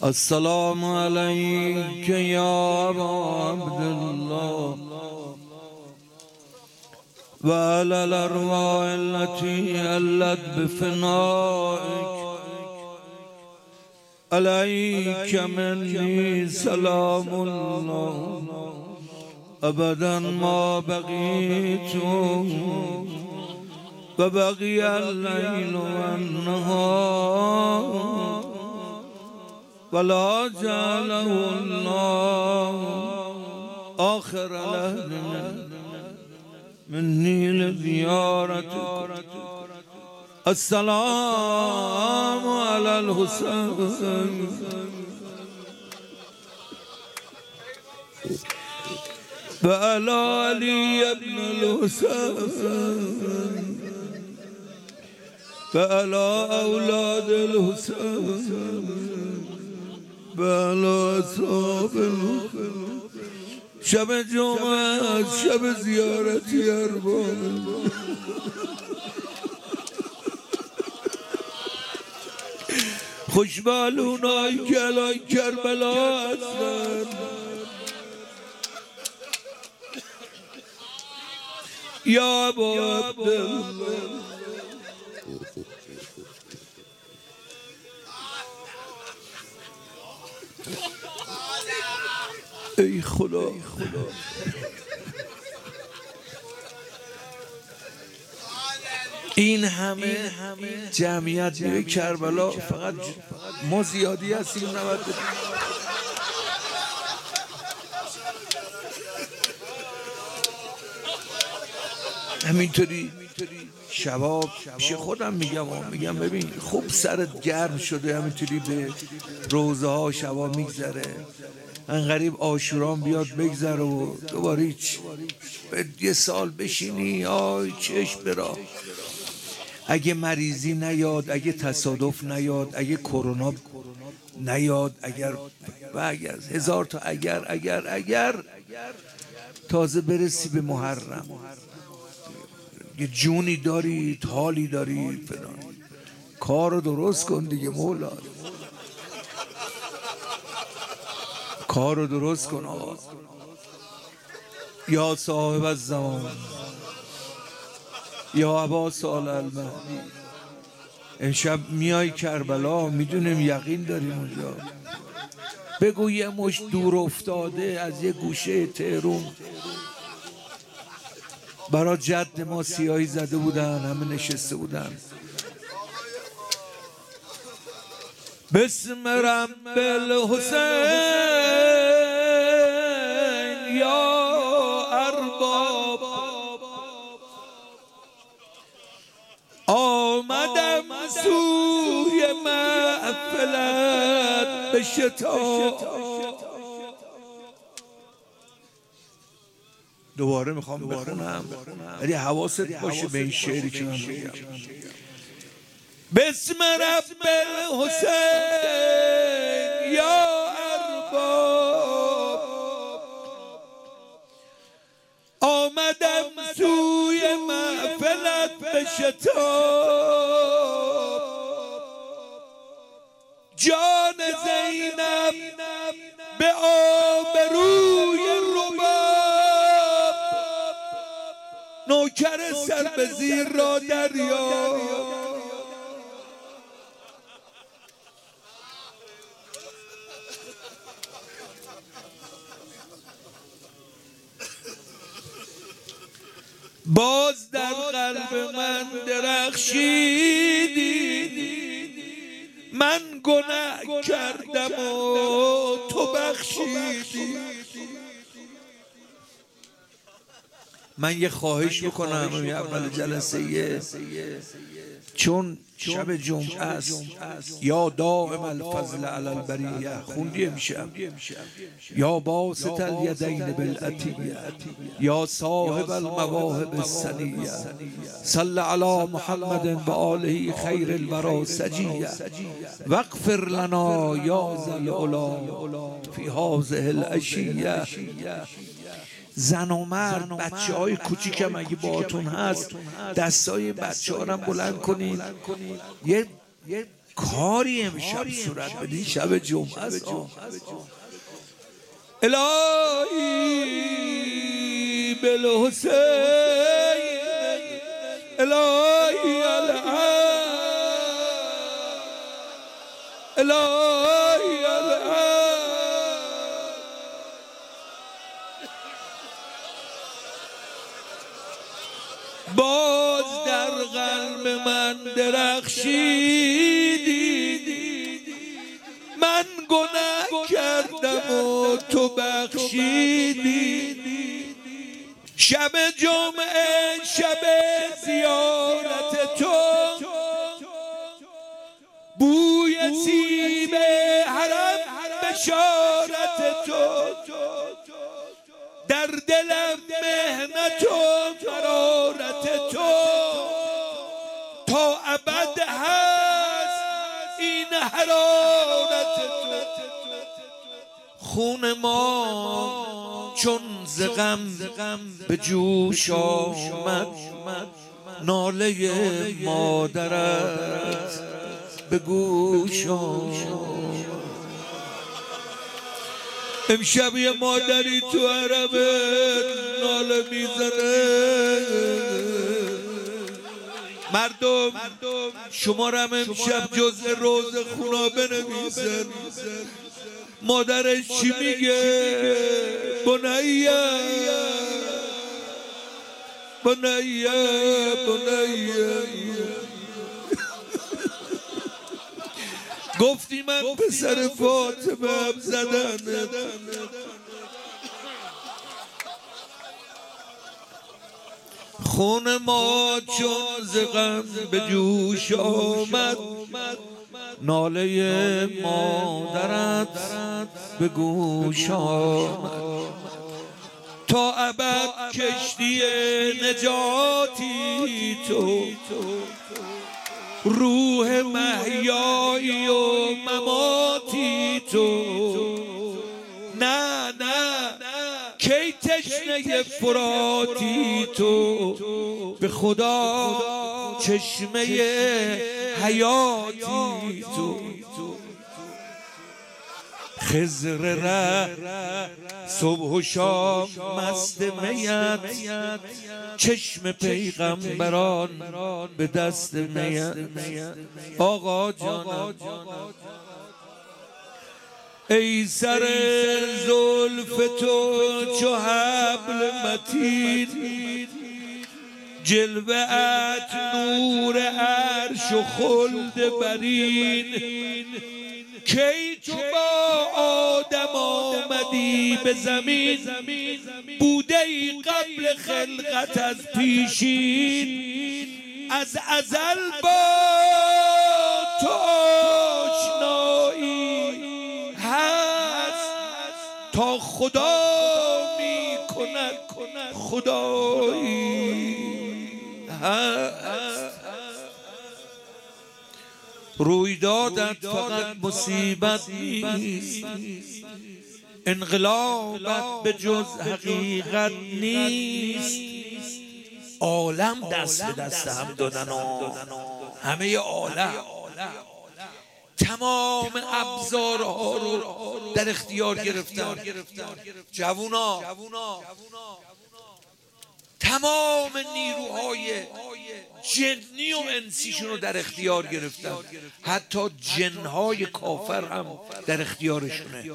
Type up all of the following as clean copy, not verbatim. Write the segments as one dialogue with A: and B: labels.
A: السلام عليك يا أبا عبد الله وعلى الأرواح التي ألت بفنائك عليك مني سلام الله أبدا ما بقيت وبقي الليل والنهار ولا جعله الله آخر لهد مني لزيارتك. السلام على الحسين وعلى علي بن الحسين وعلى أولاد الحسين وعلى أصحاب الحسين. شب جمعه شب زیارتی ارباب خوشبالونای که الان کربلا هستن یا ابا عبدالله ای خدا این همه جمعیت میره کربلا، فقط ما زیادی هستیم. نباید همینطوری شباب پیش خودم میگم ببین خوب سرت گرم شده، همینطوری به روزه ها شبا میگذره، انقریب عاشوران بیاد بگذره و دوباره یه سال بشینی آی چشم برا. اگه مریضی نیاد، اگه تصادف نیاد، اگه کرونا نیاد، اگر هزار تا اگر تازه برسی به محرم، یه جونی داری، حالی داری، فلان کارو درست کن دیگه مولا، کارو درست کن آقا. یا صاحب الزمان یا ابا صالح المهدی، امشب میای کربلا، میدونیم یقین داریم اونجا. بگو یه مش دور افتاده از یه گوشه تهرون برای جد ما سیاهی زده بودن، همه نشسته بودن. بسم رب الحسین یا ارباب، آمدم سوی محفلت به شتاب. دوباره میخوام بخونم ولی حواست باشه به این شعری که من میگم. بسم رب الحسین یا ارباب، آمدم سوی محفلت به شتاب. جان زینب به آبروی رباب، نوکر سر به زیر را دریا. باز در قلب من درخشیدی، من گناه کردم و تو بخشیدی. من یه خواهش میکنم اول جلسه، چون شب جمعه است، یا دائم الفضل علی البریه خوندی امشب، یا باسط الیدین بالعطیه، یا صاحب المواهب السنیه، صل علی محمد و آله خیر الورا سجیه، واغفر لنا یا ذا العلا فی هذه العشیه. زن و مرد، بچه های کوچیکم اگه باهاتون هست دستای بچه ها رو بلند کنید، یه کاری امشب صورت بدین، شب جمعه است. الهی بالحسین، الهی الهی باز در قلب من درخشیدی، من گناه کردم و تو بخشیدی. شب جمعه شب زیارت تو، بوی سیب حرم بشارت تو، در دلم مهنت و مرارت تو، تا ابد هست این حرارت تو. خون ما چون ز غم به جوش آمد، ناله مادرت به گوش آمد. امشب یه مادری تو حرمت ناله میزنه. مردم شما رو امشب جزء روز خونا بنویسن. مادرش چی میگه؟ بنیه بنیه بنیه. گفتی من پسر فاطمه هم زدن. خون ما چون ز غم به جوش آمد، ناله مادرت به گوش آمد. تا ابد کشتی نجاتی تو، روح محیایی و مماتی تو. نه کی تشنه فراتی تو، به خدا چشمه حیاتی تو. خضر ره صبح و شام مست میت، چشم پیغمبران به دست میت. آقا جانم ای سر زلف تو چو حبل متین، جلوه ات نور عرش و خلد برین. کی تو با آدم آمدی به زمین، بوده ای قبل خلقت از پیشین. از ازل با تو آشنایی هست، تا خدا می کند خدایی هست. رویدادت فقط مصیبت نیست، انقلابت به جز حقیقت نیست. عالم دست به دست هم دادن و همه عالم تمام ابزارها رو در اختیار گرفتن. جوونا تمام نیروهای جنی و انسیشون رو در اختیار گرفتن، حتی جنهای کافر هم در اختیارشونه.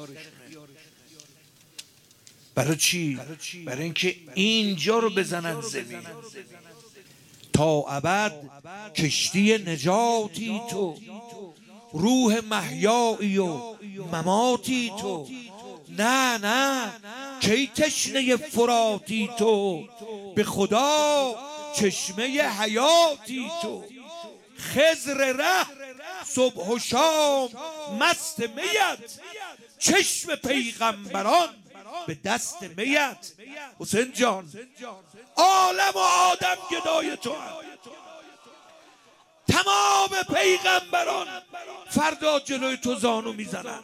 A: برای چی؟ برای اینکه اینجا رو بزنن زمین. تا ابد کشتی نجاتی تو، روح محیایی و مماتی تو. نه کی تشنه فراتی تو، به خدا چشمه حیاتی تو. خضر ره صبح و شام مست میت، چشم پیغمبران به دست میت. حسین جان عالم و آدم گدای تو هم. تمام پیغمبران فردا جلوی تو زانو میزنن.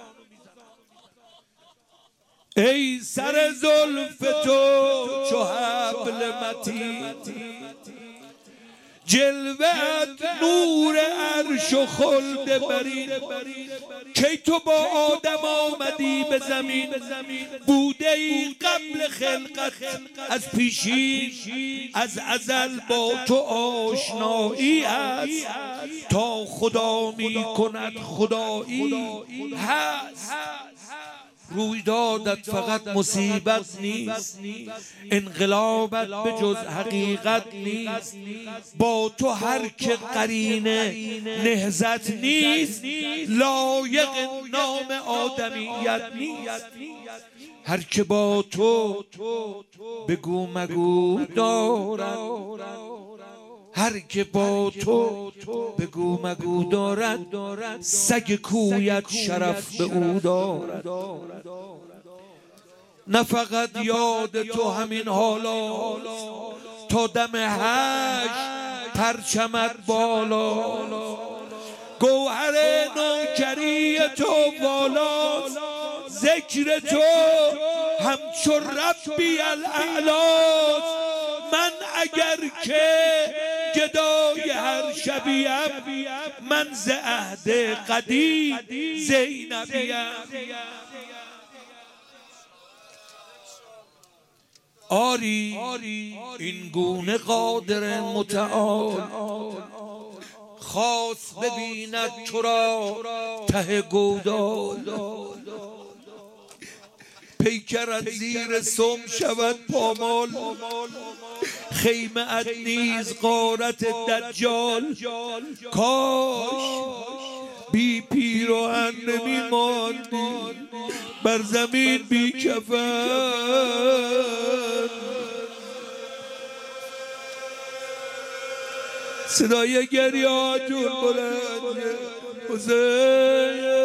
A: ای سر زلف تو چو حبل متین، جلوت نور عرش و خلد برین. کی تو با آدم آمدی به زمین، بوده ای قبل خلقت از پیشین. از ازل با تو آشنایی است، تا خدا می کند خدایی هست. رویدادت فقط مصیبت نیست، انقلابت به جز حقیقت نیست. با تو هر که قرینه نهضت نیست، لایق نام آدمیت نیست. هر که با تو بگو مگو دارد، هر که با تو بگو مگو دارد، سگ کویت شرف به او دارد. نه فقط یاد تو همین حالا، تا دم حشر پرچمت بالا. گوهر نوکری تو بالاست، ذکر تو همچو ربی الاعلاست. من اگر که گدای هر شبیم، من ز عهد قدیم زینبیم. آری این گونه قادر متعال، خواست ببیند تو را ته گودال. پیکرت زیر سم شود پامال، خیمه ات نیز غارت دجال. کاش بی پیراهن نمی ماندی، بر زمین بی کفن. صدای گریه‌هاتون بلنده. حسین